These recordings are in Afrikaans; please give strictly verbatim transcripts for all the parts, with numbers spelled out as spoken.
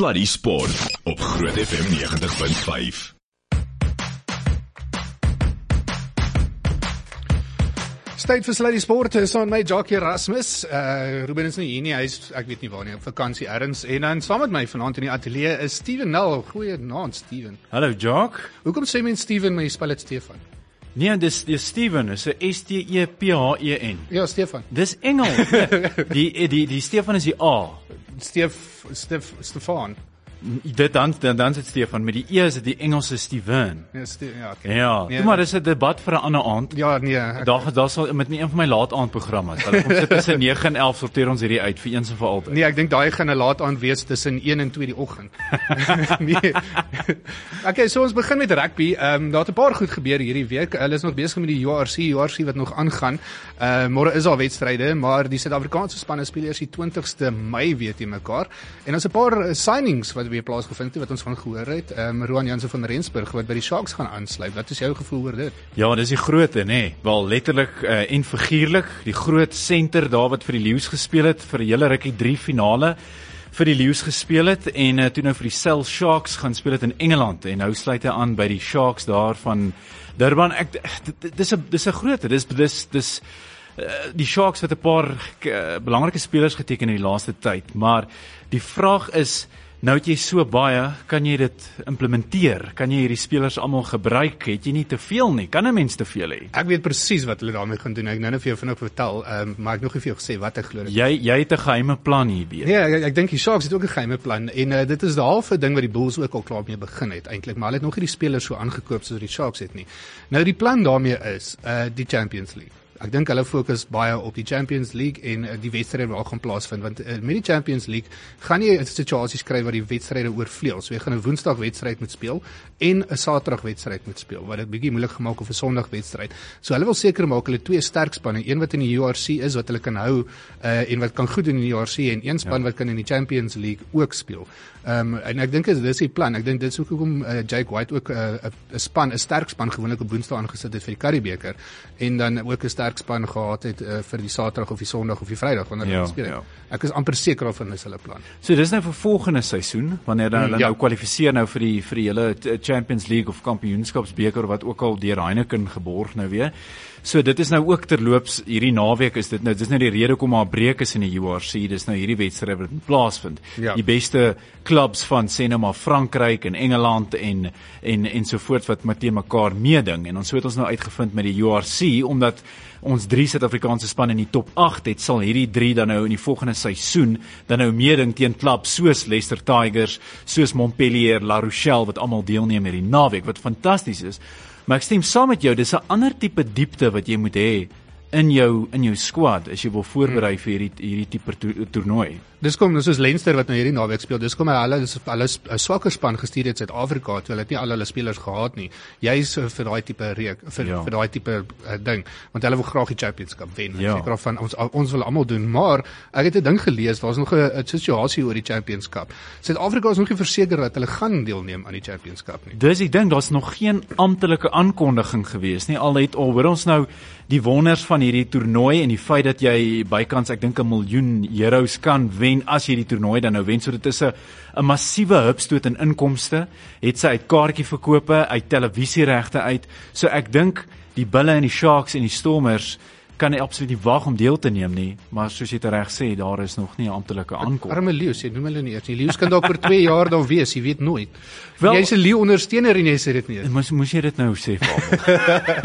Sluddy Sport op Groot F M negentig punt vyf. Tyd vir Sluddy Sport, saam met my Jackie Erasmus, uh, Ruben is nie hier nie, hy is, ek weet nie waar nie, op vakansie ergens, en dan saam met my vanaand in die atelier is Steven Nel. Goeie naam, Steven. Hallo Jock. Hoekom sê mens Steven, maar jy spel het Stefan? Nee, dis dis Steven, is 'n S T E P H E N. Ja, Stefan. Dis Engels. die die die Stefan is die A. Stef, Stef, Stefan. Dit dan dan dan sit Stefan, met die E is dit die Engelse Steven. Ja, Ste ja, okay. Ja, nee, toe maar dis 'n debat vir 'n ander aand. Ja, nee. Ek, Daar daar sal met een van my laataandprogramme. Hulle kom sit tussen nege en elf sorteer ons hierdie uit vir eens en vir altyd. Nee, ek dink daai gaan 'n laat aand wees tussen een en twee die oggend. nee. Okay, so ons begin met rugby. Ehm um, daar het 'n paar goed gebeur hierdie week. Hulle is nog besig met die U R C, U R C wat nog aangaan. Uh môre is daar wedstryde, maar die Suid-Afrikaanse spanne speel eers die twintigste Mei weer teen mekaar. En ons 'n paar uh, signings wat weer plaasgevind het wat ons van gehoor het. Ehm um, Roan Jansen van Rensburg wat by die Sharks gaan aansluit. Wat is jou gevoel oor dit? Ja, dis die grootte, nê. Nee. Wel letterlik uh, en figuurlik, die groot senter daar wat vir die Lions gespeel het vir 'n hele rukkie drie finale vir die Lions gespeel het en uh, toe nou vir die Cell Sharks gaan speel het in Engeland en nou sluit hy aan by die Sharks daar van Durban. Ek dis 'n dis 'n grootte. Dis dis dis uh, die Sharks het 'n paar uh, belangrike spelers geteken in die laaste tyd, maar die vraag is nou het jy so baie, kan jy dit implementeer? Kan jy hierdie spelers almal gebruik? Het jy nie te veel nie? Kan 'n mens te veel hê? Ek weet presies wat hulle daarmee gaan doen. Ek nou net vir jou vinnig vertel, um, maar ek nog nie vir jou gesê wat ek glo. Jy jy het 'n geheime plan hierby. Ja, ek, ek dink die Sharks het ook 'n geheime plan en uh, dit is die halfe ding wat die Bulls ook al klaar mee begin het eintlik, maar hulle het nog nie die spelers so aangekoop soos die Sharks het nie. Nou die plan daarmee is uh, die Champions League. Ek dink hulle fokus baie op die Champions League en uh, die wedstryde wat gaan plaasvind, want uh, met die Champions League gaan jy 'n situasie kry waar die wedstryde oorvleuel. So jy gaan 'n Woensdag wedstryd moet speel en 'n Saterdag wedstryd moet speel, wat dit bietjie moeilik gemaak of 'n Sondag wedstryd. So hulle wil seker maak hulle twee sterk spanne, een wat in die U R C is wat hulle kan hou uh, en wat kan goed doen in die U R C en een span ja. wat kan in die Champions League ook speel. Ehm um, en ek dink dis die plan. Ek dink dit is hoekom uh, Jake White ook 'n uh, 'n span, 'n sterk span gewoonlik op Woensdag aangesit het vir die Curriebeeker en dan ook 'n sterk span gehad het uh, vir die Saterdag of die Sondag of die Vrydag wanneer hulle ja, speel. Ja. Ek is amper seker of hulle is hulle plan. So dis nou vir volgende seisoen wanneer hulle mm, ja. nou kwalifiseer nou vir die vir die hele Champions League of Kampioenskapsbeker wat ook al deur Heineken geborg nou weer. So dit is nou ook terloops hierdie naweek is dit nou dis nou die rede hoekom daar 'n breek is in die U R C. Dis nou hierdie wedstryd wat plaasvind. Ja. Die beste clubs van sê nou maar Frankryk en Engeland en en en so voort wat met mekaar meeding en ons so het ons nou uitgevind met die U R C omdat ons drie Suid-Afrikaanse spanne in die top agt het, sal hierdie drie dan nou in die volgende seisoen dan nou meeding teen klubs soos Leicester Tigers, soos Montpellier, La Rochelle wat almal deelneem hierdie naweek wat fantasties is. Maar ek stem saam met jou, dis 'n ander tipe diepte wat jy moet hê in jou in jou squad as jy wil voorberei vir hierdie hierdie tipe to toernooi. Dis kom nou soos Leinster wat nou hierdie naweek speel. Dis kom hulle is hulle 'n swakker span gestuur het Suid-Afrika toe hulle het nie al hulle spelers gehad nie. Jy's vir daai tipe reek vir ja. vir daai tipe uh, ding want hulle wil graag die Championship wen. Ja. Seker van ons ons wil almal doen, maar ek het 'n ding gelees, daar's nog 'n situasie oor die Championship. Suid-Afrika is nog nie verseker dat hulle gaan deelneem aan die Championship nie. Dis die ding, daar's nog geen amptelike aankondiging gewees nie. Al het al hoor ons nou die wonders van hierdie toernooi en die feit dat jy bykans ek dink 'n miljoen euros kan wen as jy die toernooi dan nou wen. So dit is 'n 'n massiewe hupstoot in inkomste. Het sy uit kaartjieverkope, uit televisieregte uit. So ek dink die Bulle en die Sharks en die Stormers kan absoluut nie wag om deel te neem nie, maar soos jy reg sê, daar is nog nie 'n amptelike aankondiging. Arme Lions, jy noem hulle nie eers nie. Lions kan dalk oor twee jaar daar wees, jy weet nooit. Wel, jy's 'n Lions ondersteuner en jy sê dit nie. Moes moes jy dit nou sê vir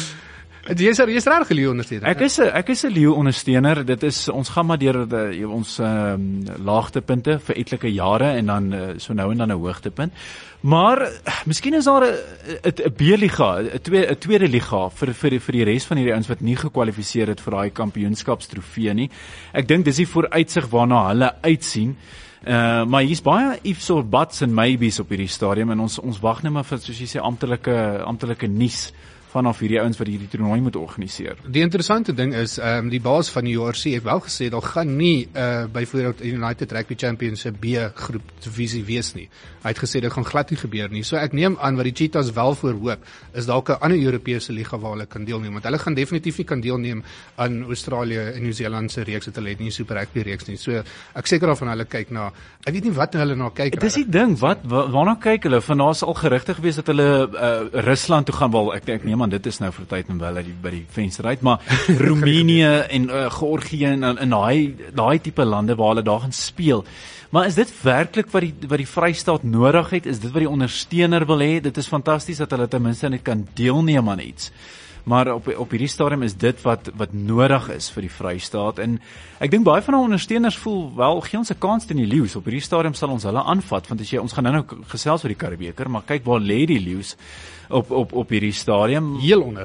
Jy is jy's reg Leeu ondersteuner. Ek is 'n ek is 'n Leeu ondersteuner. Dit is ons gaan maar deur die, ons um, laagtepunte vir etlike jare en dan uh, so nou en dan 'n hoogtepunt. Maar miskien is daar 'n 'n B-liga, 'n tweede 'n tweede liga vir vir vir die res van hierdie ouens wat nie gekwalifiseer het vir daai kampioenskapstrofee nie. Ek dink dis die vooruitsig waarna hulle uitsien. Uh, maar hier's baie ifs or buts en maybes op hierdie stadium en ons ons wag net maar vir soos jy sê amptelike amptelike nuus vanaf hierdie ouens wat hierdie toernooi moet organiseer. Die interessante ding is, um, die baas van die U R C het wel gesê, daar gaan nie uh, byvoorbeeld United Rugby Champions se B-groep divisie wees nie. Hy het gesê, dit gaan glad nie gebeur nie. So ek neem aan, wat die Cheetahs wel voorhoop, is dalk 'n ander Europese liga waar hulle kan deelneem, want hulle gaan definitief nie kan deelneem aan Australië en Nieu-Seeland se reeks, het hulle het nie Super Rugby reeks nie. So ek seker daarvan hulle kyk na, ek weet nie wat hulle na kyk. Dis die ding, wat wa, waarna kyk hulle? Van daar's al gerugte gewees dat hulle uh, Rusland toe gaan, wel ek ek neem aan dit is nou vir tyd en wel uit die by die venster uit, maar Roemenië en uh, Georgië en in daai daai tipe lande waar hulle daar gaan speel. Maar is dit werklik wat die wat die Vrystaat nodig het? Is dit wat die ondersteuner wil hê? Dit is fantasties dat hulle ten minste net kan deelneem aan iets. Maar op op hierdie stadium is dit wat wat nodig is vir die Vrystaat, en ek dink baie van ons ondersteuners voel wel gee ons 'n kans teen die Lions. Op hierdie stadium sal ons hulle aanvat, want as jy ons gaan nou nou gesels oor die Karibebeker, maar kyk waar lê die Lions op op op hierdie stadium, heel onder.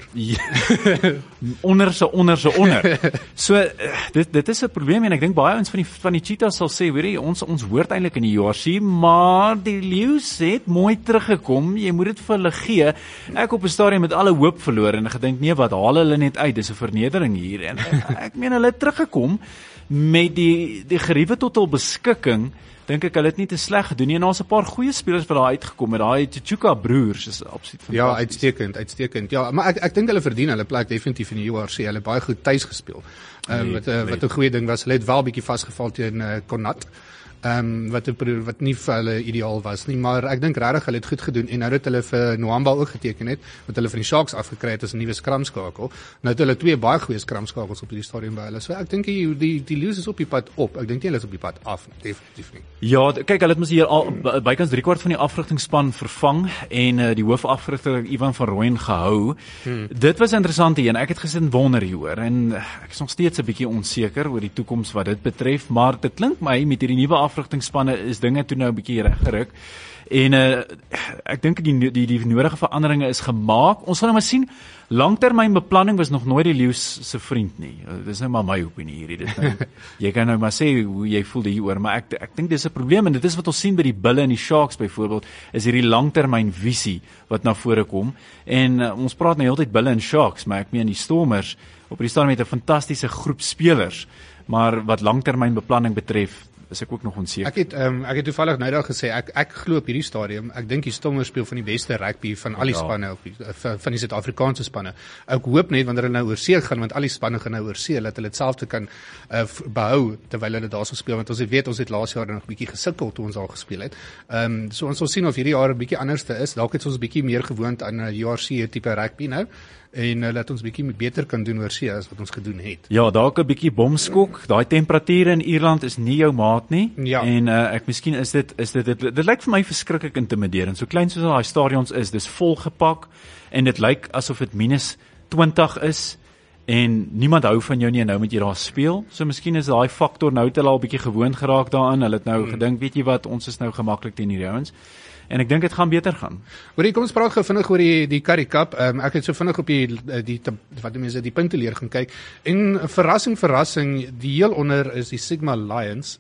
onder se onder se onder. So dit dit is 'n probleem, en ek dink baie ons van die van die Cheetahs sal sê, weet jy, ons ons hoort eintlik in die U R C, maar die Lions het mooi teruggekom. Jy moet dit vir hulle gee. Ek op 'n stadium met alle hoop verloor en gedink, nee, wat haal hulle net uit? Dis 'n vernedering hier, en ek, ek meen hulle het teruggekom met die die geriewe tot hul beskikking. Dink ek hulle het nie te sleg gedoen nie, en daar's 'n paar goeie spelers wat daar uitgekom het. Daai Tchuka broers is absoluut fantasties. Ja, uitstekend, uitstekend. Ja, maar ek ek dink hulle verdien hulle plek definitief in die U R C. Hulle het baie goed tuis gespeel. Ehm um, wat uh, wat 'n goeie ding was. Hulle het wel 'n bietjie vasgeval teen uh, Connacht. Ehm um, wat wat nie vir hulle ideaal was nie, maar ek dink regtig hulle het goed gedoen, en nou dat hulle vir Nwamba ook geteken het, wat hulle van die Sharks afgekry het as 'n nuwe skramskakel. Nou het hulle twee baie goeie skramskakels op hierdie stadium by hulle. So ek dink die die die Lions is op die pad op. Ek dink nie hulle is op die pad af, definitief nie. Ja, kyk, hulle het mos hier al bykans drie kwart van die afrigtingspan vervang en uh, die hoofafrigter Ivan van Rooyen gehou. Hmm. Dit was 'n interessante een. Ek het gesit wonder hieroor, en ek is nog steeds 'n bietjie onseker oor die toekoms wat dit betref, maar dit klink my met hierdie nuwe afrigtingspanne is dinge toe nou 'n bietjie reggeruk. En uh, ek dink die, die die nodige veranderinge is gemaak. Ons gaan nou maar sien. Langtermynbeplanning was nog nooit die Lions se vriend nie. Uh, dis nou maar my opinie hierdie. Dit nou, jy kan nou maar sê hoe jy voel hieroor, maar ek ek dink dis 'n probleem, en dit is wat ons sien by die Bulle en die Sharks byvoorbeeld, is hierdie langtermynvisie wat na vore kom. En uh, ons praat nou heeltyd Bulle en Sharks, maar ek meen die Stormers op hierdie stadium het 'n fantastiese groep spelers, maar wat langtermynbeplanning betref, is ek ook nog onseker. Ek het um, ek het toevallig nou daar gesê, ek ek glo op hierdie stadium, ek dink die Stormers speel van die beste rugby van al die ja. spanne op die, van die Suid-Afrikaanse spanne. Ek hoop net wanneer hulle nou oor see gaan, want al die spanne gaan nou oor see, dat hulle dieselfde kan uh, behou terwyl hulle daar so speel, want ons het weet ons het laas jaar nog 'n bietjie gesukkel toe ons al gespeel het. Ehm um, so ons sal sien of hierdie jaar 'n bietjie anderste is. Dalk het ons 'n bietjie meer gewoond aan 'n uh, U R C tipe rugby nou, en uh, laat ons bietjie beter kan doen oor see as wat ons gedoen het. Ja, dalk 'n bietjie bomskok. Daai temperature in Ierland is nie jou maat nie. Ja. En uh, ek miskien is dit is dit dit, dit, dit lyk vir my verskriklik intimiderend. So klein soos daai stadions is, dis volgepak, en dit lyk asof dit minus twintig is, en niemand hou van jou nie, en nou moet jy daar speel. So miskien is daai faktor nou te al 'n bietjie gewoond geraak daaraan. Hulle het nou hmm. gedink, weet jy wat, ons is nou gemaklik teen hierdie ouens. En ek dink dit gaan beter gaan. Hoorie, kom ons praat gou vinnig oor die die Currie Cup. Um, ek het so vinnig op die die, die wat mense die punte leer gaan kyk. En verrassing verrassing, die heel onder is die Sigma Lions.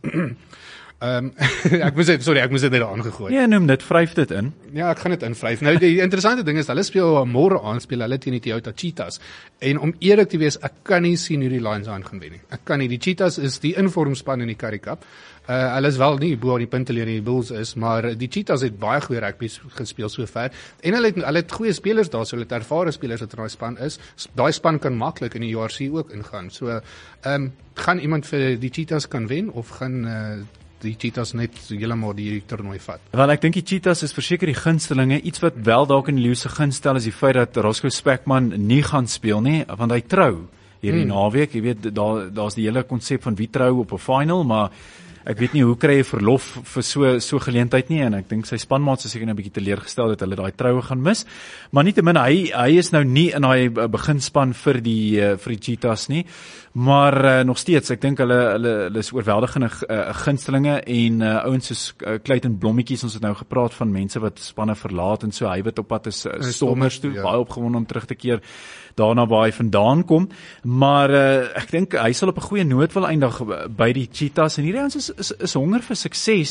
Um, ek moet sê, sorry, ek moet dit net aangegooi. Ja, noem dit, vryf dit in. Ja, ek gaan dit invryf. Nou die interessante ding is, hulle speel môre aan, speel hulle teen die Toyota Cheetahs. En om eerlik te wees, ek kan nie sien hoe die Lions aan gaan wen nie. Ek kan nie. Die Cheetahs is die informspan in die Currie Cup. Uh, hulle is wel nie bo aan die punte leer die Bulls is, maar die Cheetahs het baie goeie rugby gespeel sover. En hulle het hulle het goeie spelers daar, so hulle het ervare spelers wat in daai span is. Daai span kan maklik in die U R C ook ingaan. So, ehm um, gaan iemand vir die Cheetahs kan wen, of gaan uh, die Cheetahs net heeltemal die toernooi vat? Wel, ek dink die Cheetahs is verseker die gunstelinge. Iets wat wel dalk in die Lions se gunst stel is die feit dat Roscoe Speckman nie gaan speel nie, want hy trou hierdie hmm. naweek. Jy weet, daar daar's die hele konsep van wie trou op 'n final, maar ek weet nie hoe kry jy verlof vir so so geleentheid nie, en ek dink sy spanmaats is seker 'n bietjie teleurgestel dat hulle daai troue gaan mis. Maar nietemin, hy hy is nou nie in daai beginspan vir die uh, vir die Cheetahs nie, maar uh, nog steeds, ek dink hulle hulle hulle is oorweldigende uh, gunstelinge, en uh, ouens soos uh, Clayton Blommetjies, ons het nou gepraat van mense wat spanne verlaat en so, hy wat op pad is uh, Stormers toe, ja. baie opgewonde om terug te keer daarna waar hy vandaan kom, maar uh, ek dink hy sal op 'n goeie noot wil eindig by die Cheetahs, en hierdie ouens is, is is honger vir sukses,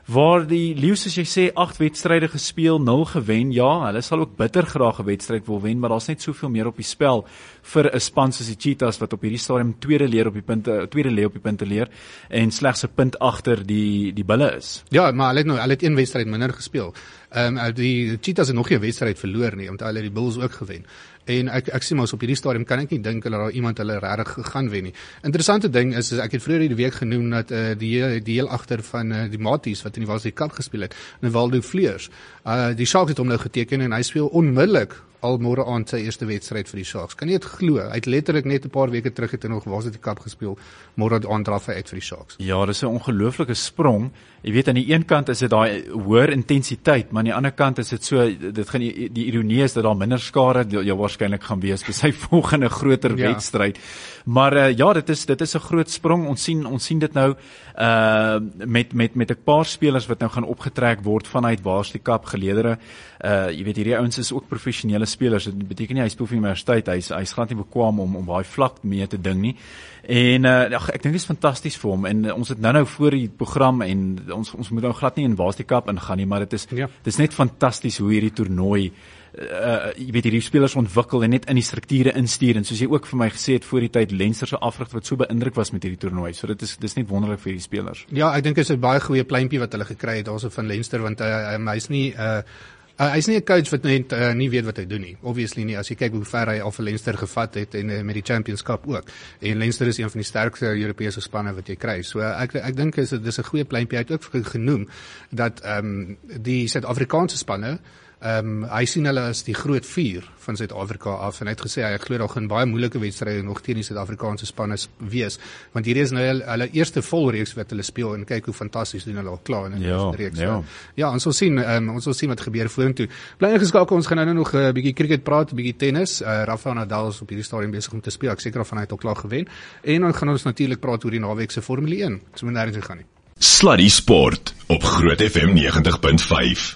waar die Leeu's, soos jy sê, agt wedstryde gespeel, nul gewen. Ja, hulle sal ook bitter graag 'n wedstryd wil wen, maar daar's net soveel meer op die spel vir 'n span soos die Cheetahs wat op hierdie stadium tweede leer op die punte, tweede lê op die punte leer en slegs 'n punt agter die die Bulle is. Ja, maar hulle het nou hulle het een wedstryd minder gespeel. Ehm um, die Cheetahs het nog nie 'n wedstryd verloor nie, omdat hulle die Bulls ook gewen. En ek ek sê maar op hierdie stadium kan ek nie dink dat daar iemand hulle regtig gaan wen nie. Interessante ding is, is ek het vroeër die week genoem dat uh, die die heel agter van uh, die Maties wat in die Varsity Cup gespeel het, Nivaldo Fleurs. Uh, die Sharks het hom nou geteken en hy speel onmiddellik al môre aand sy eerste wedstryd vir die Sharks. Kan jy dit glo? Hy het letterlik net 'n paar weke terug het hy nog Varsity Cup gespeel. Môre aand draf hy uit vir die Sharks. Ja, dis 'n ongelooflike sprong. Jy weet aan die een kant is dit daai hoër intensiteit, maar aan die ander kant is dit so dit gaan die, die ironie is dat daar minder skare jou waarskynlik gaan wees vir sy volgende groter ja. wedstryd. Maar uh, ja, dit is dit is 'n groot sprong. Ons sien ons sien dit nou uh met met met 'n paar spelers wat nou gaan opgetrek word vanuit Varsity Cup geleedere. Uh jy weet hierdie ouens is ook professionele spelers. Dit beteken nie hy speel vir universiteit. Hy's hy's glad nie bekwam om om daai vlak mee te ding nie. En uh ag, ek dink dit is fantasties vir hom en uh, ons het nou-nou voor die program en ons ons moet nou glad nie in Varsity Cup ingaan nie, maar dit is ja. dit is net fantasties hoe hierdie toernooi Uh, jy weet hierdie spelers ontwikkel en net in die strukture instuur en soos jy ook vir my gesê het voor die tyd Leinster se afrigter wat so beïndruk was met hierdie toernooi. So dit is dis net wonderlik vir hierdie spelers. Ja, ek dink dit is 'n baie goeie pleintjie wat hulle gekry het daarso van Leinster want uh, um, hy's nie uh, uh, hy's nie 'n coach wat net uh, nie weet wat hy doen nie. Obviously nie as jy kyk hoe ver hy al vir Leinster gevat het en uh, met die Champions Cup ook. En Leinster is een van die sterkste Europese spanne wat jy kry. So uh, ek ek dink is dis 'n goeie pleintjie. Hy het ook genoem dat ehm um, die Suid-Afrikaanse spanne Ehm um, hy sien hulle as die groot vier van Suid-Afrika af en hy het gesê hy glo daar gaan baie moeilike wedstryde nog teen die Suid-Afrikaanse spanne wees want hierdie is nou hulle, hulle eerste volreeks wat hulle speel en kyk hoe fantasties doen hulle al klaar in die ja, eerste reeks. Ja, ja, ons sal sien um, ons sal sien wat gebeur vorentoe. Bly ingeskakel, ons gaan nou nog 'n uh, bietjie cricket praat, 'n bietjie tennis. Uh, Rafael Nadal is op hierdie stadium besig om te speel. Ek seker of hy het al klaar gewen. En dan gaan ons natuurlik praat oor die naweek se Formule een. Ons moet nêrens gaan nie. Sluddy Sport op Groot F M negentig punt vyf.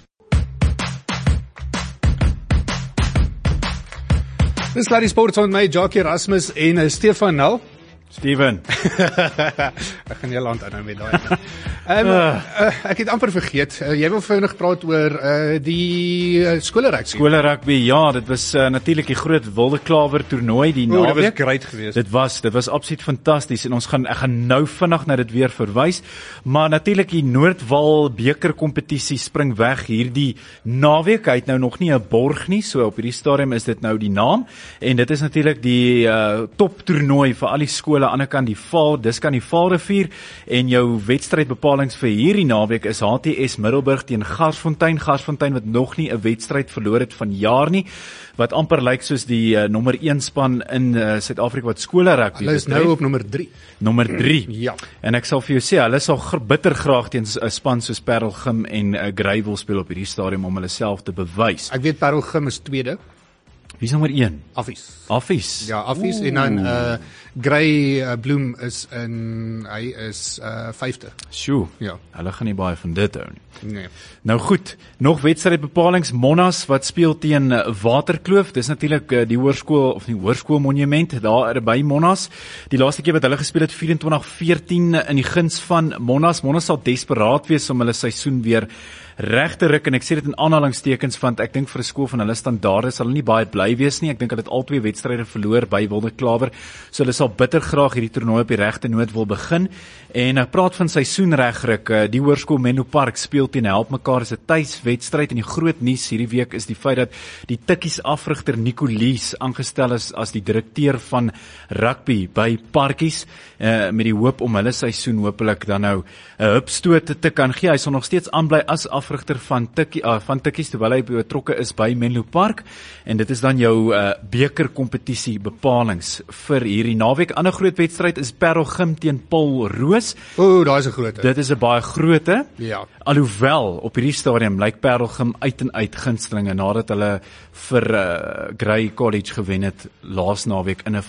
Dis Sluddy Sport met my Jackie Erasmus en uh, Stefan Nel. Steven. Ek gaan jou land aan met daai. Ehm uh, ek het amper vergeet. Uh, jy wil vinnig praat oor uh, die uh, skole rugby. Skole rugby. Ja, dit was uh, natuurlik die groot Wilde Klawer toernooi die naweek. Dit was great geweest. Dit was dit was absoluut fantasties en ons gaan ek gaan nou vinnig na dit weer verwys. Maar natuurlik die Noordwal beker kompetisie spring weg hierdie naweek. Hy het nou nog nie 'n borg nie, so op hierdie stadium is dit nou die naam en dit is natuurlik die uh, top toernooi vir al die skole aan die ander kant die Vaal, dis kan die Vaalrivier en jou wedstrydbepalings vir hierdie naweek is H T S Middelburg teen Garsfontein, Garsfontein wat nog nie 'n wedstryd verloor het van jaar nie, wat amper lyk soos die uh, nommer een span in uh, Suid-Afrika wat skole rugby. Hulle is nou op nommer drie. Nommer drie. Ja. En ek sal vir jou sê, hulle sal bitter graag teen 'n span soos Parelgym en uh, Grey wil speel op hierdie stadium om hulle self te bewys. Ek weet Parelgym is tweede. Wie is nommer een? Affies. Affies. Ja, Affies en dan uh Grey uh, Bloem is in hy is uh vyfde. Sjoe. Ja. Hulle gaan nie baie van dit hou nie. Nee. Nou goed, nog wedstrydbepalings. Monas wat speel teen Waterkloof. Dis natuurlik uh, die hoërskool of die hoërskool monument daar by Monas. Die laaste keer wat hulle gespeel het vyf-en-twintig veertien in die guns van Monas. Monas sal desperaat wees om hulle seisoen weer reg te ruk en ek sê dit in aanhalingstekens want ek dink vir 'n skool van hulle standaarde sal hulle nie baie bly wees nie. Ek dink hulle het al twee wedstryde verloor by Wilde Klawer. So hulle sal bitter graag hierdie toernooi op die regte noot wil begin. En ek praat van seisoen regryk. Die hoërskool Menlo Park speel teen Help Mekaar is 'n tuiswedstryd en die groot nuus hierdie week is die feit dat die Tikkies afrigter Nico Lees aangestel is as die direkteur van rugby by Parkies uh, met die hoop om hulle seisoen hopelik dan nou 'n hupstoot te kan gee. Hy sal nog steeds aanbly as afrigter van Tikkie uh, van Tikkies terwyl hy betrokke is by Menlo Park en dit is dan jou uh, beker kompetisie bepalings vir hierdie naweek. Ander groot wedstryd is Parelgym teen Paul Roos. O, daai is 'n groot. Dit is 'n baie groote. Ja. Alhoewel op hierdie stadium lyk Parelgym uit en uit gunstelinge nadat hulle vir uh, Grey College gewen het laas naweek in 'n fantastiese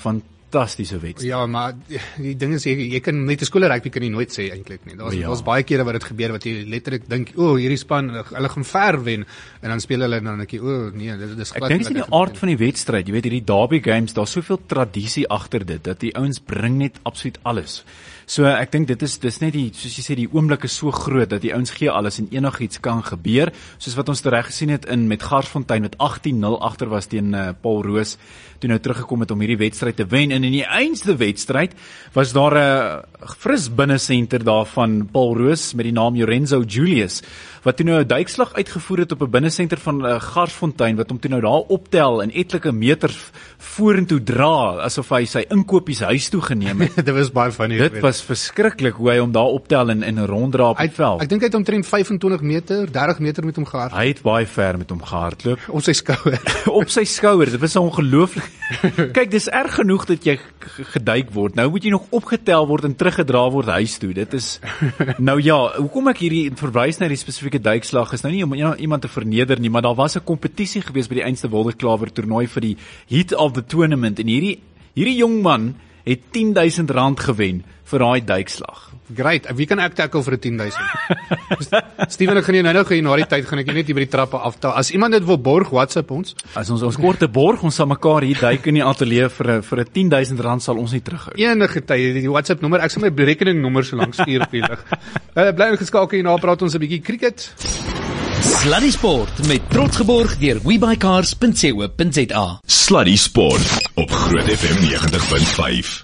fantastiese wedstryd. Ja, maar die ding is, jy, jy kan met 'n skool rugby kan jy nooit sê eintlik nie. Daar's Ja. daar's baie kere wat dit gebeur wat jy letterlik dink, o, oh, hierdie span, hulle gaan ver wen, en dan speel hulle en dan dink jy, o, oh, nee, dit is Ek glad dink nie dit is wat die ek aard van die wedstryd. Jy weet hierdie derby games, daar's soveel tradisie agter dit dat die ouens bring net absoluut alles. So ek dink dit is dis net die soos jy sê die oomblik is so groot dat die ouens gee alles en enigiets kan gebeur, soos wat ons reg gesien het in met Garsfontein wat agtien nul agter was teen uh, Paul Roos toe nou teruggekom het om hierdie wedstryd te wen, en in die einste wedstryd was daar 'n uh, fris binnesenter daar van Paul Roos met die naam Lorenzo Julius wat toe nou 'n duikslag uitgevoer het op 'n binnesenter van uh, Garsfontein wat hom toe nou daar optel en etlike meters vorentoe dra asof hy sy inkopies huis toe geneem het. dit was baie funny. Dit was verskriklik hoe hy hom daar optel en en ronddra op die veld. Ek dink hy het omtrent vyf en twintig meter, dertig meter met hom gehard Hy het baie ver met hom gehardloop op sy skouer. op sy skouer. Dit was ongelooflik. Kyk, dis erg genoeg dat jy geduik word. Nou moet jy nog opgetel word en teruggedra word huis toe. Dit is nou ja, hoekom ek hierdie verwys na die spesifieke duikslag is nou nie om iemand te verneder nie, maar daar was 'n kompetisie gewees by die Einste Wilderklawer toernooi vir die Heat of the Tournament en hierdie hierdie jong man het tien duisend rand gewen vir daai duikslag. Great, wie kan ek tackle vir 'n tien duisend? Steven, ek gaan jou nou nou gaan na die tyd gaan ek jy net hier by die trappe aftel. As iemand dit wil borg, WhatsApp ons. As ons ons korte borg, ons sal mekaar hier duik in die ateljee vir 'n vir 'n tien duisend rand sal ons nie terughou. Enige tyd, die WhatsApp nommer, ek sal my rekeningnommer so lank stuur op die lig. Uh, bly ingeskakel hier na praat ons 'n bietjie cricket. Sluddy Sport met trots geborg deur webuycars punt co punt za. Sluddy Sport op Groot F M negentig punt vyf.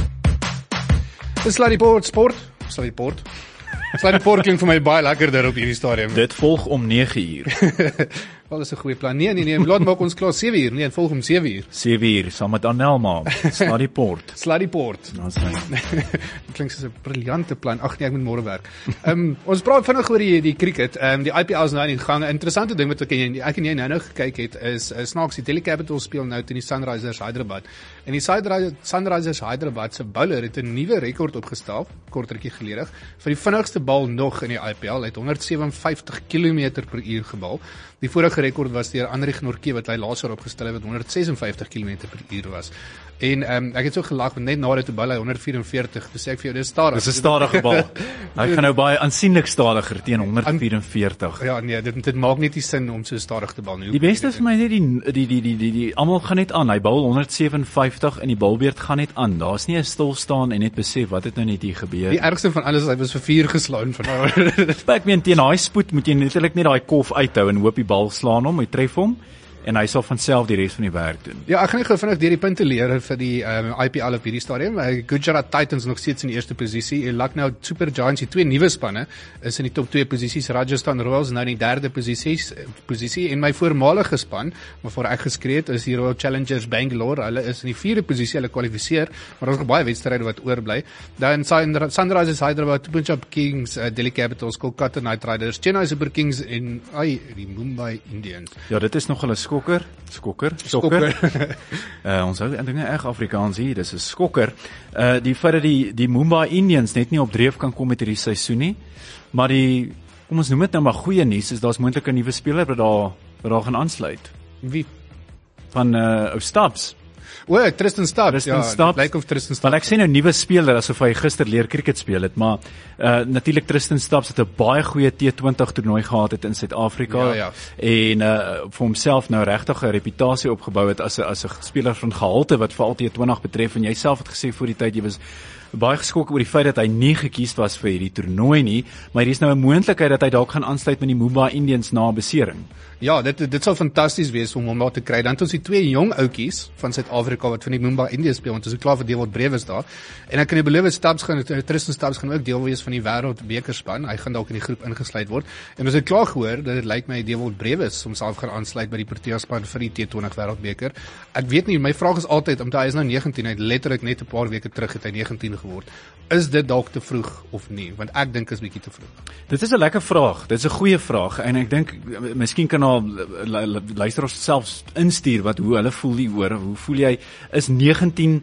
Dis Sluddy Sport, sport, Sluddy Sport. Sluddy Sport klink vir my baie lekkerder op hierdie stadium. Dit volg om nege uur. Wel, is 'n goeie plan. Nee, nee, nee, laat maak ons klaar sewe uur. Nee, dit volg om sewe uur. sewe uur saam met Anelma. Sluddy Port. Sluddy Sport. Ons hy. Dit klink soos 'n briljante plan. Ag nee, ek moet môre werk. Ehm um, ons praat vinnig oor die die cricket. Ehm um, die I P L is nou in gang. 'n Interessante ding wat ek en jy ek en jy nou nou gekyk het is uh, snaaks die Delhi Capitals speel nou teen die Sunrisers Hyderabad. En die Sunrisers Hyderabad se bowler het 'n nuwe rekord opgestel kortertjie gelede vir die vinnigste bal nog in die I P L. Hy het honderd sewe en vyftig kilometer per uur gebal. Die vorige rekord was deur Andrieg Nortje wat hy laas jaar opgestel het wat honderd ses en vyftig kilometer per uur was. En um, ek het so gelag want net na dit toe bal hy honderd vyf en veertig. Dis sê ek vir jou dis stadig. Dis 'n stadige bal. Hy gaan nou baie aansienlik stadiger teen honderd vyf en veertig. Ja nee, dit dit maak net nie sin om so stadig te bal nie. Die beste vir my net die die die die die, die almal gaan net aan. Hy bal honderd sewe en vyftig en die balbeurt gaan net aan. Daar's nie 'n stil staan en net besef wat het nou net hier gebeur. Die ergste van alles is hy was vir vier geslaan van nou. Ek meen teen daai spoed moet jy natuurlik net daai kof uithou en hoop die bal slaan hom, hy tref hom en hy sal van self die res van die werk doen. Ja, ek gaan net gou vinnig deur die punte leer vir die um, I P L op hierdie stadium. Uh, Gujarat Titans nog steeds in die eerste posisie. En Lucknow Super Giants, die twee nuwe spanne, is in die top twee posisies. Rajasthan Royals nou in die derde posisie, posisie en my voormalige span, waarvoor ek geskree het, is die Royal Challengers Bangalore. Hulle is in die vierde posisie, hulle kwalifiseer, maar daar's nog baie wedstryde wat oorbly. Dan Sunrisers Hyderabad, Punjab Kings, uh, Delhi Capitals, Kolkata Knight Riders, Chennai Super Kings en ai, die Mumbai Indians. Ja, dit is nog 'n skokker, skokker, skokker. uh, ons hou dinge reg Afrikaans hier, dis 'n skokker. Uh die feit dat die die Mumbai Indians net nie op dreef kan kom met hierdie seisoen nie, maar die kom ons noem dit nou maar goeie nuus is daar's moontlik 'n nuwe speler wat daar wat daar gaan aansluit. Wie? Van uh ou Stubbs. O, Tristan Stubbs. Tristan Ja, Stubbs. lyk of Tristan Stubbs. Want ek sê nou nuwe speler asof hy gister leer cricket speel het, maar uh natuurlik Tristan Stubbs het 'n baie goeie T twintig toernooi gehad het in Suid-Afrika Ja, ja. en uh vir homself nou regtig 'n reputasie opgebou het as 'n as 'n speler van gehalte wat veral T twintig betref en jy self het gesê voor die tyd jy was baie geskok oor die feit dat hy nie gekies was vir hierdie toernooi nie, maar hier is nou 'n moontlikheid dat hy dalk gaan aansluit met die Mumbai Indians na 'n besering. Ja, dit dit sal fantasties wees om hom daar te kry. Dan het ons die twee jong ouetjies van Suid-Afrika wat van die Mumbai Indians speel, want ons is klaar vir Dewald Brevis daar. En ek kan nie beloof Stubbs gaan Tristan Stubbs gaan ook deel wees van die wêreldbekerspan. Hy gaan dalk in die groep ingesluit word. En ons het klaar gehoor dat dit lyk my Dewald Brevis homself gaan aansluit by die Protea span vir die T twintig wêreldbeker. Ek weet nie, my vraag is altyd omdat hy is nou negentien, hy het letterlik net 'n paar weke terug het hy negentien geword. Is dit dalk te vroeg of nie? Want ek dink is bietjie te vroeg. Dit is 'n lekker vraag. Dit is 'n goeie vraag en ek dink miskien kan al luisteraars selfs instuur wat hoe hulle voel hieroor. Hoe voel jy is negentien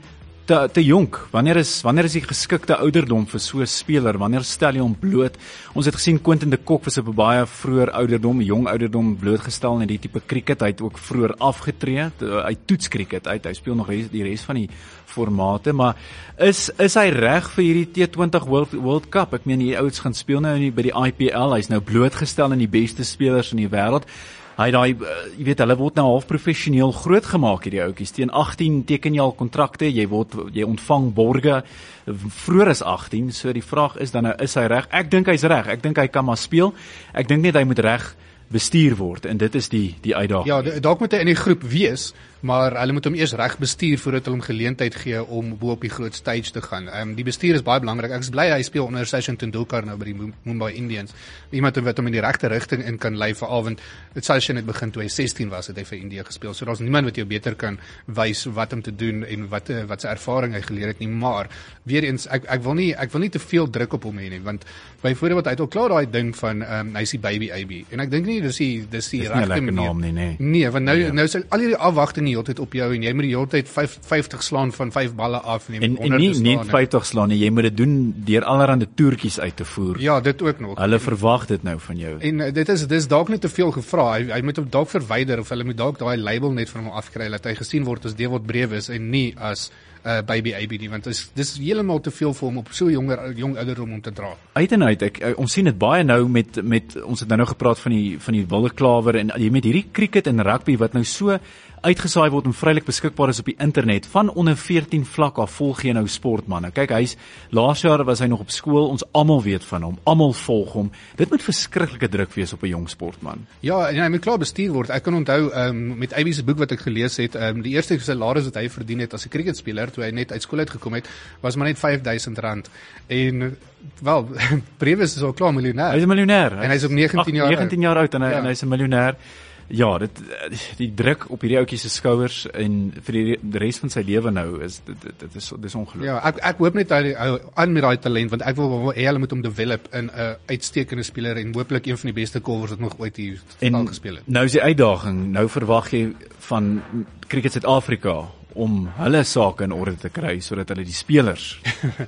te te jonk. Wanneer is wanneer is die geskikte ouderdom vir so 'n speler? Wanneer stel jy hom bloot? Ons het gesien Quinton de Kock was op 'n baie vroeër ouderdom, jong ouderdom blootgestel in die tipe cricket. Hy het ook vroeër afgetree. Hy toets cricket uit. Hy speel nog res, die res van die formate, maar is is hy reg vir hierdie T twintig World World Cup? Ek meen die ouens gaan speel nou by die I P L. Hy's nou blootgestel aan die beste spelers in die wêreld. Hy daai jy weet hulle word nou half professioneel grootgemaak hierdie ouetjies. Teen agtien teken jy al kontrakte, jy word jy ontvang borge vroeër as agtien. So die vraag is dan nou, is hy reg? Ek dink hy's reg. Ek dink hy kan maar speel. Ek dink net hy moet reg bestuur word en dit is die die uitdaging. Ja, dalk moet hy in die groep wees, maar hulle moet hom eers reg bestuur voordat hulle hom geleentheid gee om bo op die groot stage te gaan. Ehm um, die bestuur is baie belangrik. Ek is bly hy speel onder Sachin Tendulkar nou by die Mumbai Indians. Iemand wat hom in die regte rigting in kan lei veral want Sachin het begin toe hy sestien was, het hy vir India gespeel. So daar's niemand wat jou beter kan wys wat om te doen en wat wat sy ervaring hy geleer het nie, maar weer eens ek ek wil nie ek wil nie te veel druk op hom hê nie, want byvoorbeeld hy het al klaar daai ding van ehm um, hy's die baby A B en ek dink nie dis die dis die regte naam nie, nee. Nee, want nou ja. nou is al hierdie afwagting die hele tyd op jou en jy moet die hele tyd vyftig slaan van vyf balle af en, en, en nie nie vyftig slaan nie, jy moet dit doen deur allerlei toertjies uit te voer. Ja, dit ook nog. Hulle verwag dit nou van jou. En dit is dis dalk net te veel gevra. Hy, hy moet hom dalk verwyder of hulle moet dalk daai label net van hom afkry dat hy gesien word as Dewald Brevis en nie as uh, baby A B D want dis dis heeltemal te veel vir hom op so jonger jong ouderdom om te dra. Uit en uit ek ons sien dit baie nou met met ons het nou nou gepraat van die van die wilde klawer en jy met hierdie cricket en rugby wat nou so uitgesaai word en vrylik beskikbaar is op die internet van onder veertien vlak af volg jy nou sportman. Nou kyk, hy's laas jaar was hy nog op skool, ons almal weet van hom, almal volg hom. Dit moet verskriklike druk wees op 'n jong sportman. Ja, en hy moet klaar bestuur word. Ek kan onthou um, met Abby se boek wat ek gelees het, um, die eerste salaris wat hy verdien het as 'n cricketspeler toe hy net uit skool uitgekom het, was maar net vyf duisend rand. En wel, Brevis is al klaar miljonair. Hy's 'n miljonair. En hy's op negentien jaar negentien jaar oud en hy ja. en hy's 'n miljonair. Ja, dit die druk op hierdie ouetjie se skouers en vir die, die res van sy lewe nou is dit dit, dit is dis ongelooflik. Ja, ek ek hoop net hy hou aan met daai talent want ek wil hê hulle moet hom develop in 'n uh, uitstekende speler en hopelik een van die beste kolwers wat nog ooit hier staan gespeel het. Nou is die uitdaging, nou verwag jy van Cricket Suid-Afrika om hulle sake in orde te kry sodat hulle die spelers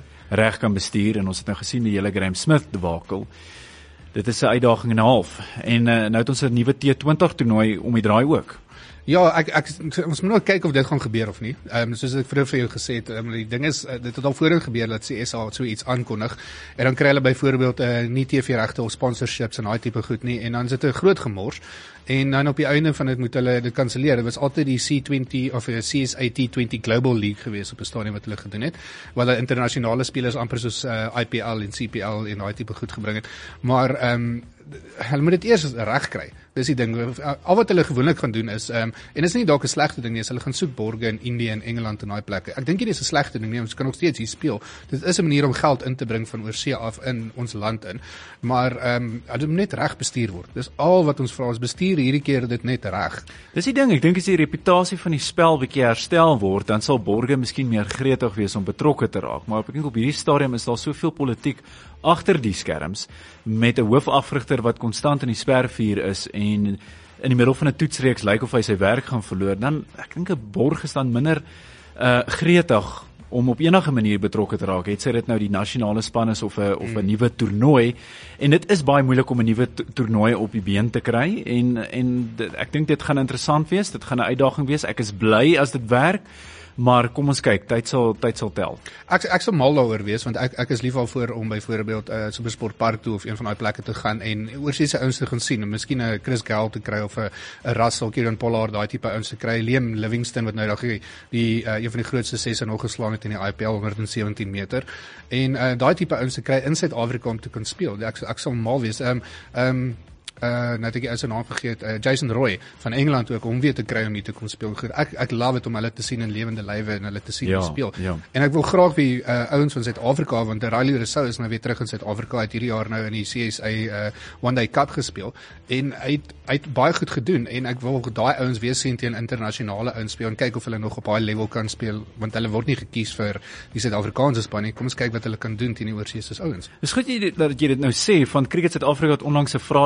reg kan bestuur en ons het nou gesien die hele Graham Smith debakel. Dit is 'n uitdaging en 'n half. En uh, nou het ons 'n nuwe T twintig toernooi om die draai ook. Ja, ek ek ons moet nou kyk of dit gaan gebeur of nie. Ehm um, soos ek vroeër vir jou gesê het, um, die ding is dit het al voorheen gebeur dat C S A so iets aankondig en dan kry hulle byvoorbeeld 'n uh, nie T V-regte of sponsorships en daai tipe goed nie en dan is dit 'n groot gemors en dan op die einde van dit moet hulle dit kanselleer. Dit was altyd die C twintig of die C S A T twintig Global League gewees op 'n stadium wat hulle gedoen het, waar hulle internasionale spelers amper soos uh, I P L en C P L en daai tipe goed gebring het. Maar ehm um, hulle moet dit eers reg kry. Dis die ding. Al wat hulle gewoonlik gaan doen is ehm um, en dit is nie dalk 'n slegte ding nie, is hulle gaan soek borge in Indië en Engeland en daai plekke. Ek dink nie dis 'n slegte ding nie, ons kan nog steeds hier speel. Dit is 'n manier om geld in te bring van oorsee af in ons land in. Maar ehm um, dit moet net reg bestuur word. Dis al wat ons vra, is bestuur hierdie keer dit net reg. Dis die ding, ek dink as die reputasie van die spel bietjie herstel word, dan sal borge miskien meer gretig wees om betrokke te raak. Maar ek dink op hierdie stadium is daar soveel politiek agter die skerms met 'n hoofafrigter wat konstant in die spervuur is en in die middel van 'n toetsreeks lyk of hy sy werk gaan verloor, dan ek dink 'n borg is dan minder uh gretig om op enige manier betrokke te raak. Het sy dit nou die nasionale span is of 'n of 'n nuwe toernooi en dit is baie moeilik om 'n nuwe toernooi op die been te kry en en dit, ek dink dit gaan interessant wees, dit gaan 'n uitdaging wees. Ek is bly as dit werk. Maar kom ons kyk, tyd sal tyd sal tel. Ek ek sal mal daaroor wees want ek ek is lief daarvoor om byvoorbeeld 'n uh, Supersportpark toe of een van daai plekke te gaan en oorseese ouens te gaan sien en miskien 'n Chris Gayle te kry of 'n 'n Russell, Kieran Pollard, daai tipe ouens te kry. Liam Livingstone wat nou daag die, die uh, een van die grootste sesse nog geslaan het in die I P L honderdsewentien meter. En uh, daai tipe ouens te kry in Suid-Afrika om te kan speel. Ek ek sal mal wees. Ehm um, ehm um, uh nou het ek sy naam vergeet, uh, Jason Roy van Engeland ook om weer te kry om hier te kom speel. Ek ek love dit om hulle te sien in lewende lywe en hulle te sien ja, speel. Ja. En ek wil graag weer uh, ouens van Suid-Afrika want Riley Rousseau is nou weer terug in Suid-Afrika. Hy het hierdie jaar nou in die C S A uh, One Day Cup gespeel en hy het, hy het baie goed gedoen en ek wil daai ouens weer sien teen internasionale ouens speel en kyk of hulle nog op daai level kan speel want hulle word nie gekies vir die Suid-Afrikaanse span nie. Kom ons kyk wat hulle kan doen teen die oorseese ouens. Dis goed jy dat jy dit nou sê van Cricket Suid-Afrika het onlangs 'n vraelys uitge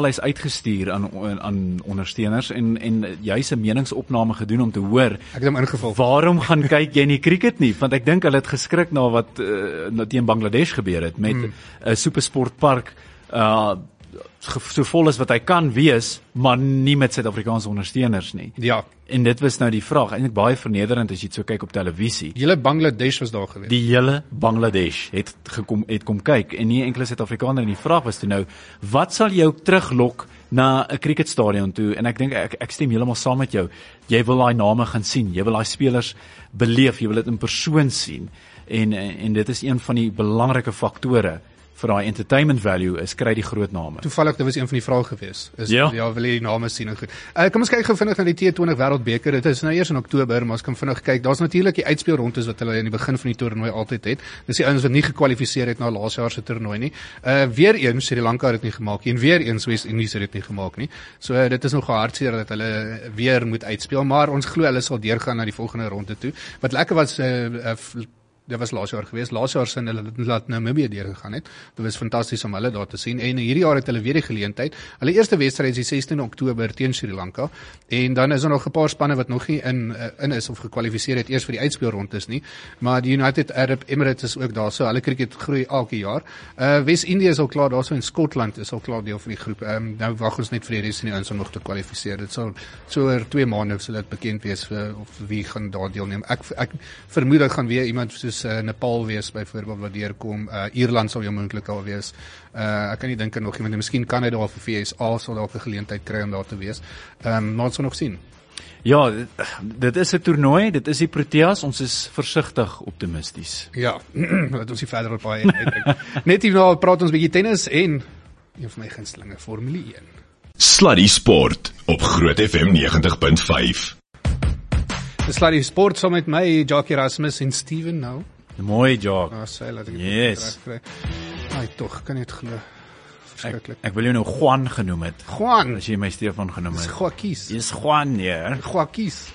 uitgestuur aan aan ondersteuners en en jy's 'n meningsopname gedoen om te hoor. Ek het hom ingevul. Waarom gaan kyk jy nie cricket nie? Want ek dink hulle het geskrik na wat uh, teen Bangladesh gebeur het met 'n hmm. uh, supersportpark uh so vol is wat hy kan wees, maar nie met Suid-Afrikaanse ondersteuners nie. Ja. En dit was nou die vraag, eintlik baie vernederend as jy dit so kyk op televisie. Die hele Bangladesh was daar gewees. Die hele Bangladesh het gekom het kom kyk en nie enkele Suid-Afrikaner en die vraag was toe nou, wat sal jou teruglok na 'n cricketstadion toe? En ek dink ek ek stem heeltemal saam met jou. Jy wil daai name gaan sien, jy wil daai spelers beleef, jy wil dit in persoon sien. En en dit is een van die belangrike faktore vir daai entertainment value is kry die groot name. Toevallig, dit was een van die vrae gewees. Is ja, ja wil jy die name sien en goed. Uh, kom ons kyk gou vinnig na die T twintig Wêreldbeker. Dit is nou eers in Oktober, maar ons kan vinnig kyk. Daar's natuurlik die uitspelrondes wat hulle in die begin van die toernooi altyd het. Dis die ouens wat nie gekwalifiseer het na laas jaar se toernooi nie. Uh weer eens Sri Lanka het dit nie gemaak nie en weer eens Wes-Indies het dit nie gemaak nie. So uh, dit is nog hartseer dat hulle weer moet uitspeel, maar ons glo hulle sal deurgaan na die volgende ronde toe. Wat lekker was uh, uh, dit was laas jaar gewees. Laas jaar sin hulle laat Namibië deurgegaan het. Dit was fantasties om hulle daar te sien. En hierdie jaar het hulle weer die geleentheid. Hulle eerste wedstryd is die sestende Oktober teen Sri Lanka. En dan is daar nog 'n paar spanne wat nog nie in in is of gekwalifiseer het eers vir die uitspelrondes nie. Maar die United Arab Emirates is ook daar. So hulle cricket groei elke jaar. Uh Wes-Indië is al klaar daarso en Skotland is al klaar deel van die groep. Um, nou wag ons net vir die res van die ouens om nog te kwalifiseer. Dit sal so oor twee maande sal dit bekend wees vir of wie gaan daar deelneem. Ek ek vermoed dit gaan weer iemand soos Uh, Nepal wees byvoorbeeld wat deurkom. Uh, Ierland sal jou moontlik al wees. Uh, ek kan nie dink aan nog iemand. Miskien Kanada of V S A sal dalk 'n geleentheid kry om daar te wees. Ehm um, maar ons sal nog sien. Ja, dit, dit is 'n toernooi, dit is die Proteas, ons is versigtig optimisties. Ja, laat ons nie verder op daai uitdruk. Net hierna praat ons 'n bietjie tennis en een van my gunstelinge Formule een. Sluddy Sport op Groot F M negentig punt vyf. Dis Sluddy Sport saam met my Jackie Erasmus en Steven nou. Mooi job. Ah, sê laat ek dit yes. reg kry. Ai tog, kan net glo. Verskriklik. Ek, ek wil jou nou Juan genoem het. Juan. As jy my Stefan genoem het. Dis Joaquis. Dis Juan, ja. Joaquis.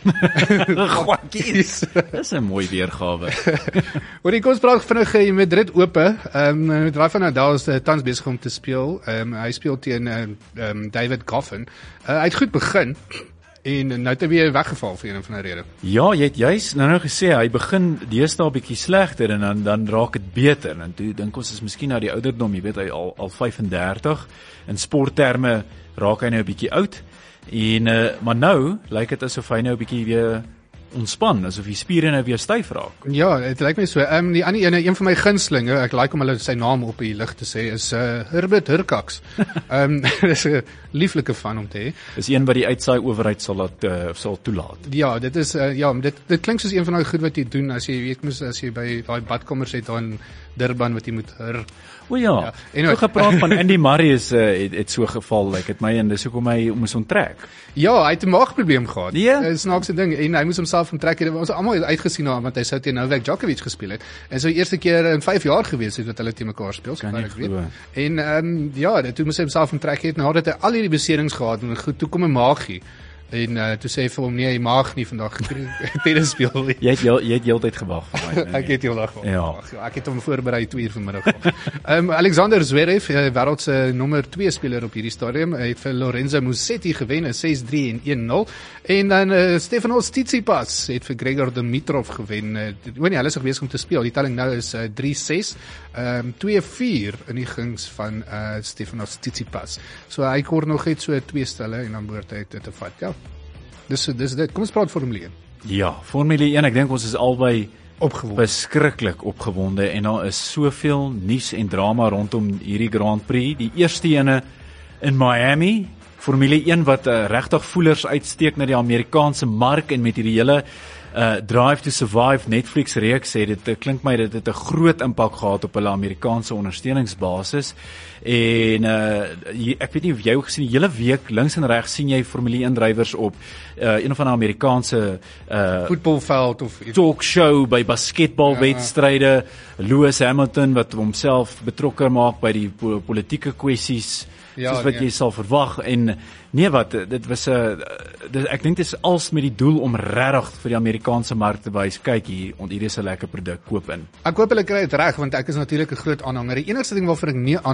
Joaquis. Dis 'n mooi weergawe. Oor die kom praat vinnig in Madrid ope. Ehm um, Rafa Nadal is uh, tans besig om te speel. Ehm um, hy speel teen ehm uh, um, David Goffin. Uh, hy het goed begin. En nou het hy weer weggeval vir een van die rede. Ja, jy het juist nou nou gesê hy begin deesdae bietjie slegter en dan dan raak dit beter. En toe dink ons is miskien na die ouderdom, jy weet hy al al vyf-en-dertig. In sportterme raak hy nou 'n bietjie oud. En uh, maar nou lyk dit asof hy nou 'n bietjie weer ontspan, asof die spiere nou weer styf raak. Ja, dit lyk my so. Ehm um, die ander ene, een van my gunstelinge, ek like om hulle sy naam op die lig te sê, is uh, Herbert Hurkacz. Ehm um, dis 'n lieflike van om te hê. Dis een wat die uitsaai owerheid sal laat uh, sal toelaat. Ja, dit is uh, ja, dit dit klink soos een van daai goed wat jy doen as jy weet mos as jy by daai badkamers het daar in Durban wat jy moet hur. O ja, ja. Anyway. So gepraat van Andy Murray is uh, het, het so geval, like het my en dis hoekom hy moes onttrek. Ja, hy het 'n maagprobleem gehad. Ja. Dis 'n snaakse ding en hy moes homself onttrek. Dit was almal uitgesien na want hy sou teen Novak Djokovic gespeel het. En so eerste keer in vyf jaar gewees het dat hulle teen mekaar speel, so ek weet. En ehm um, ja, dit toe moes hy homself onttrek het nadat hy al hierdie beserings gehad en goed toe kom 'n maagie. En uh, toe sê hy vir hom nee, hy mag nie vandag tennis speel nie. Jy het jy, jy het heeltyd gewag vir my. Ek het heeldag gewag. Ja. Ek het hom voorberei twee uur vanmiddag. Ehm um, Alexander Zverev, wêreld se nommer twee speler op hierdie stadium, hy het vir Lorenzo Musetti gewen, ses drie en een nul. En dan uh, Stefanos Tsitsipas het vir Grigor Dimitrov gewen. Uh, nee, hulle is besig om te speel. Die telling nou is uh, drie ses. Ehm um, twee vier in die guns van uh, Stefanos Tsitsipas. So hy kort nog net so twee stelle en dan behoort hy dit te vat. Ja. Dis dis dit. Kom ons praat Formule een. Ja, Formule een, ek dink ons is albei opgewonde. Beskruiklik opgewonde en daar is soveel nuus en drama rondom hierdie Grand Prix. Die eerste ene in Miami, Formule een wat uh, regtig voelers uitsteek na die Amerikaanse mark en met hierdie hele uh, Drive to Survive Netflix reeks sê dit uh, klink my dit het 'n groot impak gehad op hulle Amerikaanse ondersteuningsbasis. En uh, ek weet nie of jy ook gesien die hele week links en regs sien jy Formule een drywers op uh, een of ander Amerikaanse uh, voetbalveld of talkshow by basketbalwedstryde. Ja. Lewis Hamilton wat homself betrokke maak by die po politieke kwessies. Ja, soos wat nee. jy sal verwag en nee wat dit was 'n uh, ek dink dit is als met die doel om regtig vir die Amerikaanse mark te wys kyk hier ont hier is 'n lekker produk koop in. Ek hoop hulle kry dit reg want ek is natuurlik 'n groot aanhanger. Die enigste ding waarvoor ek nie aanhanger is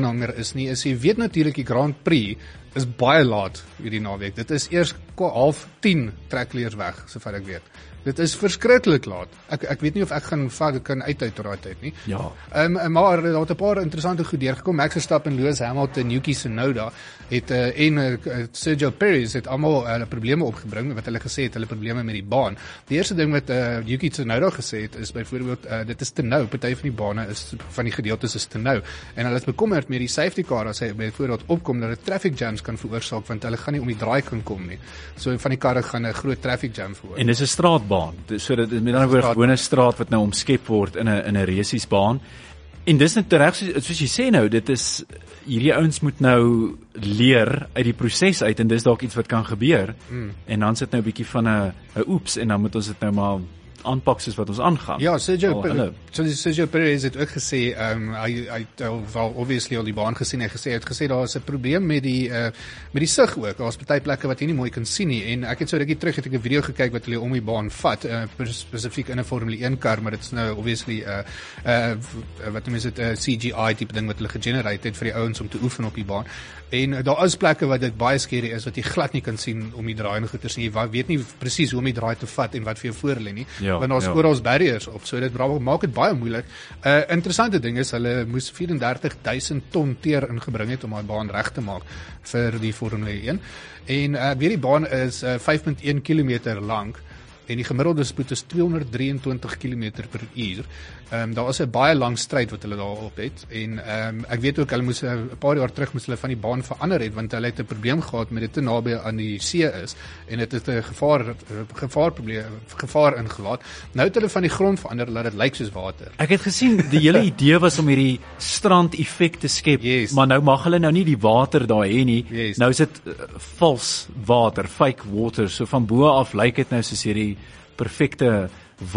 is nie, is jy weet natuurlik die Grand Prix is baie laat hierdie naweek. Dit is eers half tien trekleers weg, sover ek weet. Dit is verskriklik laat. Ek ek weet nie of ek gaan vat kan uithou tot daai tyd nie. Ja. Ehm um, maar daar het 'n paar interessante goed deurgekom. Max Verstappen, Lewis Hamilton, Yuki Tsunoda het uh, en uh, Sergio Perez het almal hulle uh, probleme opgebring wat hulle gesê het hulle probleme met die baan. Die eerste ding wat uh, Yuki Tsunoda gesê het is byvoorbeeld uh, dit is te nou. Party van die bane is van die gedeeltes is te nou en hulle is bekommerd met die safety car as hy byvoorbeeld opkom dat dit traffic jams kan veroorsaak want hulle gaan nie om die draai kan kom nie. So van die karre gaan 'n groot traffic jam veroorsaak. En dis 'n straatbaan. So dit is met ander woorde 'n gewone straat wat nou omskep word in 'n in 'n resiesbaan. En dis net reg soos, soos jy sê nou, dit is hierdie ouens moet nou leer uit die proses uit en dis dalk iets wat kan gebeur. Mm. En dan sit nou 'n bietjie van 'n 'n oeps en dan moet ons dit nou maar aanpak soos wat ons aangaan. Ja, Sergio Perez, so Sergio Perez het ook gesê, um, hy hy het wel obviously al die baan gesien, hy gesê hy het gesê daar is 'n probleem met die uh, met die sig ook. Daar's baie plekke wat jy nie mooi kan sien nie en ek het so rukkie terug het ek 'n video gekyk wat hulle om die baan vat, uh, spesifiek in 'n Formule een kar, maar dit is nou obviously 'n uh, uh, wat noem jy dit 'n uh, C G I tipe ding wat hulle gegenerate het vir die ouens om te oefen op die baan. En uh, daar is plekke wat dit baie skerry is wat jy glad nie kan sien om die draai en goeters nie. Jy weet nie presies hoe om die draai te vat en wat vir jou voor lê nie. Ja, want daar's ja. oral barriers op, so dit maak dit baie moeilik. 'n uh, Interessante ding is hulle moes vyf en dertig duisend ton teer ingebring het om daai baan reg te maak vir die Formule een. En ek uh, weet die baan is uh, vyf komma een kilometer lank en die gemiddelde spoed is tweehonderd drieëntwintig kilometer per uur. Ehm um, daar is 'n baie lang stryd wat hulle daarop het en ehm um, ek weet ook hulle moes 'n uh, paar jaar terug moes hulle van die baan verander het want hulle het 'n probleem gehad met dit te naby aan die see is en dit het 'n gevaar gevaar probleem gevaar ingelaat. Nou het hulle van die grond verander laat dit lyk soos water. Ek het gesien die hele idee was om hierdie strand effek te skep, yes. maar nou mag hulle nou nie die water daar hê nie. Yes. Nou is dit uh, vals water, fake water. So van bo af lyk dit nou soos hierdie perfekte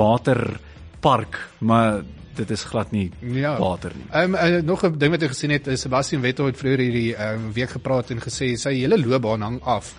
waterpark, maar dit is glad nie ja. water nie. Um, uh, nog 'n ding wat ek gesien het, is Sebastian Vettel het vroeër hierdie um, week gepraat en gesê sy hele loopbaan hang af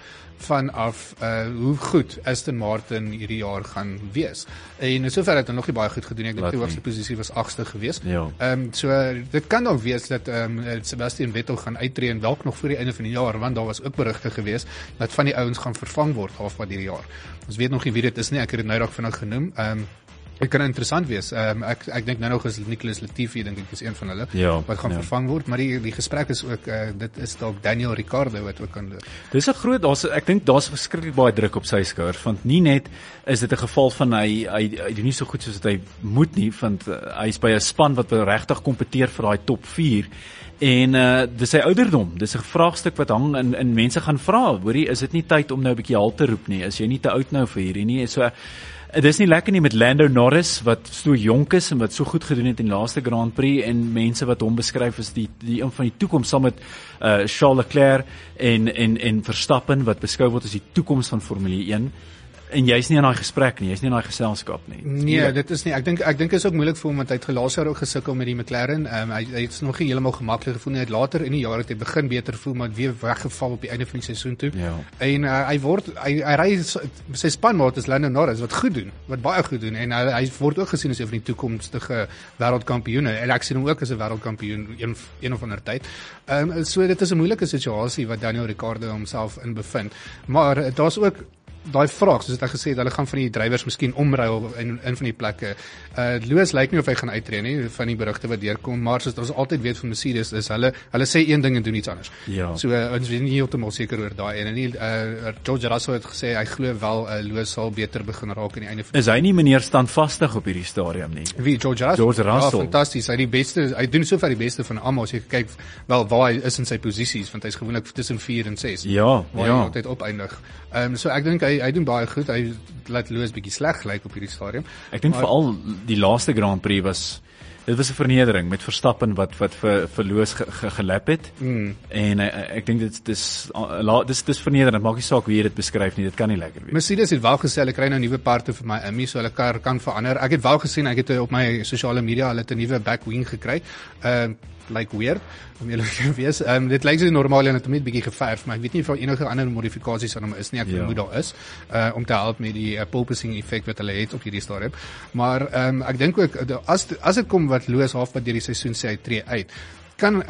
vanaf uh, hoe goed Aston Martin hierdie jaar gaan wees. En sover het hy nog nie baie goed gedoen. Ek dink die hoogste posisie was agste geweest. Ja. Ehm um, so uh, dit kan dalk wees dat ehm um, Sebastian Vettel gaan uittreë en dalk nog voor die einde van die jaar, want daar was ook berigte geweest dat van die ouens gaan vervang word halfpad hierdie jaar. Ons weet nog nie wie dit is nie. Ek het dit nou dalk vinnig genoem. Ehm um, Dit kan interessant wees. Um, ek ek dink nou nog is Nicholas Latifi, dink ek is een van hulle ja, wat gaan ja. vervang word, maar die die gesprek is ook uh, dit is dalk Daniel Ricciardo wat ook kan loop. Dis 'n groot daar's ek dink daar's verskriklik baie druk op sy skouers want nie net is dit 'n geval van hy hy hy doen nie so goed soos wat hy moet nie want uh, hy's by 'n span wat regtig kompeteer vir daai top vier. En uh, dis sy ouderdom, dis 'n vraagstuk wat hang in in mense gaan vra, hoorie, is dit nie tyd om nou 'n bietjie halt te roep nie? Is jy nie te oud nou vir hierdie nie? So dit is nie lekker nie met Lando Norris wat so jonk is en wat so goed gedoen het in die laaste Grand Prix en mense wat hom beskryf as die die een van die toekoms saam met uh, Charles Leclerc en en en Verstappen wat beskou word as die toekoms van Formule een. En jy's nie in daai gesprek nie, jy's nie in daai geselskap nie. Nee, dit is nie. Ek dink ek dink is ook moeilik vir hom want hy het gelaas jaar ook gesukkel met die McLaren. Um, hy hy het nog nie heeltemal gemaklik gevoel nie. Hy het later in die jaar het hy begin beter voel maar weer weggeval op die einde van die seisoen toe. Ja. En uh, hy word hy hy ry sy spanmaat is Lando Norris wat goed doen, wat baie goed doen en hy hy word ook gesien as een van die toekomstige wêreldkampioene. En ek sien hom ook as 'n wêreldkampioen een een of ander tyd. Ehm um, so dit is 'n moeilike situasie wat Daniel Ricciardo homself in bevind. Maar uh, daar's ook daai vraag, soos ek gesê het, hulle gaan van die drywers miskien omruil in in van die plekke. Uh Lewis lyk nie of hy gaan uittreë nie van die berigte wat deurkom, maar soos ons altyd weet van Mercedes is hulle hulle sê een ding en doen iets anders. Ja. So uh, ons weet nie heeltemal seker oor daai en nie uh George Russell het gesê hy glo wel uh, Lewis sal beter begin raak aan die einde van. Is hy nie meneer standvastig op hierdie stadium nie? Wie George Russell? George Russell. Ja, fantasties. Hy die beste, hy doen sover die beste van almal as jy kyk wel waar hy is in sy posisies want hy's gewoonlik tussen vier en ses. Ja, waar ja. hy altyd opeindig. Ehm um, so ek dink hy hy doen baie goed. Hy laat Lewis bietjie sleg lyk op hierdie stadium. Ek dink veral die laaste Grand Prix was dit was 'n vernedering met Verstappen wat wat vir vir Lewis ge, ge, gelap het. Mm. En uh, ek dink dit dis dis dis vernederend. Maak nie saak hoe jy dit beskryf nie, dit kan nie lekker wees. Mercedes het wel gesê hulle kry nou nuwe parte vir my Imi, so hulle kar kan verander. Ek het wel gesien, ek het op my sosiale media hulle het 'n nuwe back wing gekry. Ehm uh, like weird om julle te wees. Ehm um, dit lyk so normaal en dit het net bietjie geverf, maar ek weet nie of daar enige ander modifikasies aan hom is nie. Ek vermoed ja. daar is uh om te help met die uh, pulpusing effek wat hulle het op hierdie stadium. Maar ehm um, ek dink ook as as dit kom wat Lewis halfpad deur die seisoen sê hy tree uit, kan ek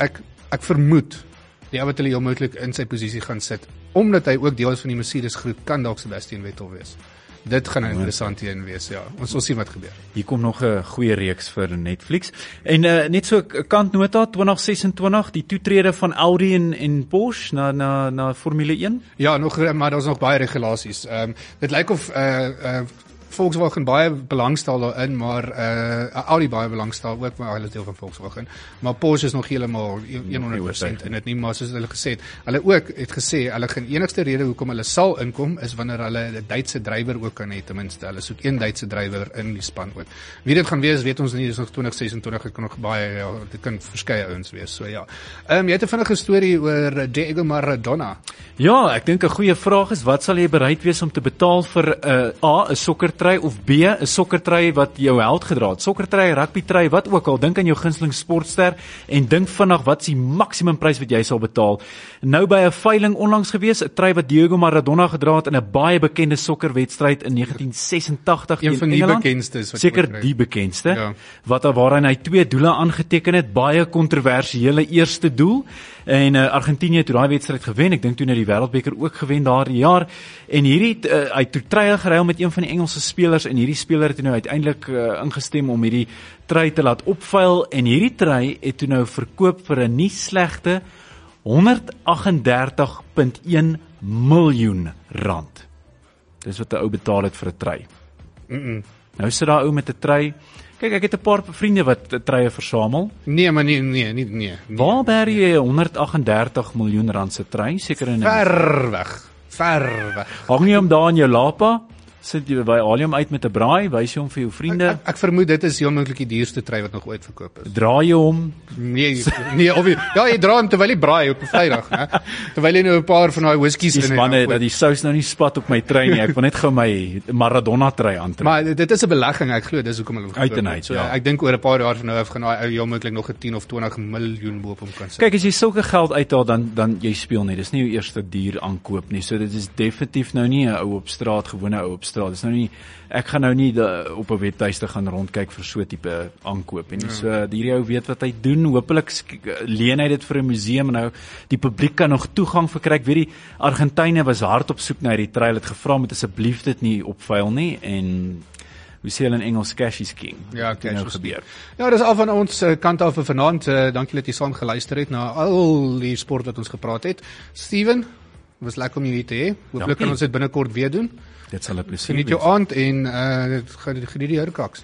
ek vermoed die ou wat hulle heel moontlik in sy posisie gaan sit, omdat hy ook deel is van die Mercedes groep, kan dalk Sebastian Vettel wees. Dit gaan 'n interessante een wees, ja. Ons sal sien wat gebeur. Hier kom nog 'n goeie reeks vir Netflix. En uh, net so 'n kantnota twintig sesentwintig, die toetrede van Audi en en Porsche na na na Formule een. Ja, nog maar daar's nog baie regulasies. Ehm um, dit lyk of uh uh Volkswagen baie belangstel daarin, maar uh Audi baie belangstel ook, maar hulle deel van Volkswagen. Maar Porsche is nog heeltemal honderd persent in dit nie, maar soos hulle gesê het, hulle ook het gesê hulle gaan enigste rede hoekom hulle sal inkom is wanneer hulle 'n Duitse drywer ook kan hê ten minste. Hulle soek een Duitse drywer in die span ook. Wie dit gaan wees, weet ons nie, dis nog twintig sesentwintig, dit kan nog baie ja, dit kan verskeie ouens wees, so ja. Ehm um, jy het 'n vinnige storie oor Diego Maradona. Ja, ek dink 'n goeie vraag is wat sal jy bereid wees om te betaal vir 'n uh, A, 'n sokkertrui of B, 'n sokkertrui wat jou held gedra het. Sokkertrui, rugbytrui, wat ook al, dink aan jou gunsteling sportster en dink vinnig wat is die maksimumprys wat jy sal betaal. Nou by 'n veiling onlangs gewees, 'n trui wat Diego Maradona gedra het in 'n baie bekende sokkerwedstryd in negentien sesentagtig een van die Engeland. bekendstes wat seker die bekendste, ja. wat waarin hy twee doele aangeteken het, baie kontroversiële eerste doel. En uh, Argentinië het daai wedstryd gewen. Ek dink toe nou die Wêreldbeker ook gewen daardie jaar. En hierdie uh, hy het toe trui geruil met een van die Engelse spelers en hierdie speler het toe nou uiteindelik uh, ingestem om hierdie trui te laat opvuil en hierdie trui het toe nou verkoop vir 'n nie slegte honderd agt en dertig komma een miljoen rand. Dis wat 'n ou betaal het vir 'n trui. Mm -mm. Nou sit daar ou met 'n trui. Kyk, ek het 'n paar vriende wat truie versamel. Nee, maar nee, nee, nee, nee. Waar bær jy honderd agt en dertig miljoen rand se trui? Seker in 'n ver weg. Ver weg. Hang nie hom daar in jou lapa. Sit jy by haal hom uit met 'n braai, wys jy hom vir jou vriende. Ek, ek, ek vermoed dit is heel moontlik die duurste trui wat nog ooit verkoop is. Draai jy hom? Nee, nee, of jy, ja, jy dra hom terwyl jy braai op 'n Vrydag, hè. Terwyl jy nou 'n paar van daai whiskies in het. Dis manne dat die sous nou nie spat op my trui nie. Ek wil net gou my Maradona trui aantrek. Maar dit is 'n belegging, ek glo dis hoekom hulle uit en uit. So ja. ek dink oor 'n paar jaar van nou af gaan daai ou heel moontlik nog 'n tien of twintig miljoen bo op hom kan sit. Kyk, as jy sulke geld uithaal dan dan jy speel nie. Dis nie jou eerste duur aankoop nie. So dit is definitief nou nie 'n ou op straat, gewone ou op straat. Dis nou nie ek gaan nou nie de, op 'n webtuiste gaan rondkyk vir so tipe aankoop en nie. So hierdie ou weet wat hy doen. Hoopelik leen hy dit vir 'n museum en nou die publiek kan nog toegang verkry. Ek weet die Argentyne was hard op soek na hierdie trui. Het gevra met asseblief dit nie opvuil nie en hoe sê hulle in Engels, cash is king. Ja, cash nou is gebeur. Ja, dis al van ons uh, kant af vir vanaand. Uh, dankie dat jy saam geluister het na al die sport wat ons gepraat het. Steven, was lekker om jou hier te hê. Hoopelik kan ons dit binnekort weer doen. Dit sal 'n plesier wees. Geniet jou aand en uh geniet die hurkaks.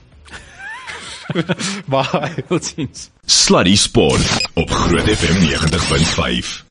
Bye. Tot ziens. Sluddy Sport op Groot F M negentig punt vyf.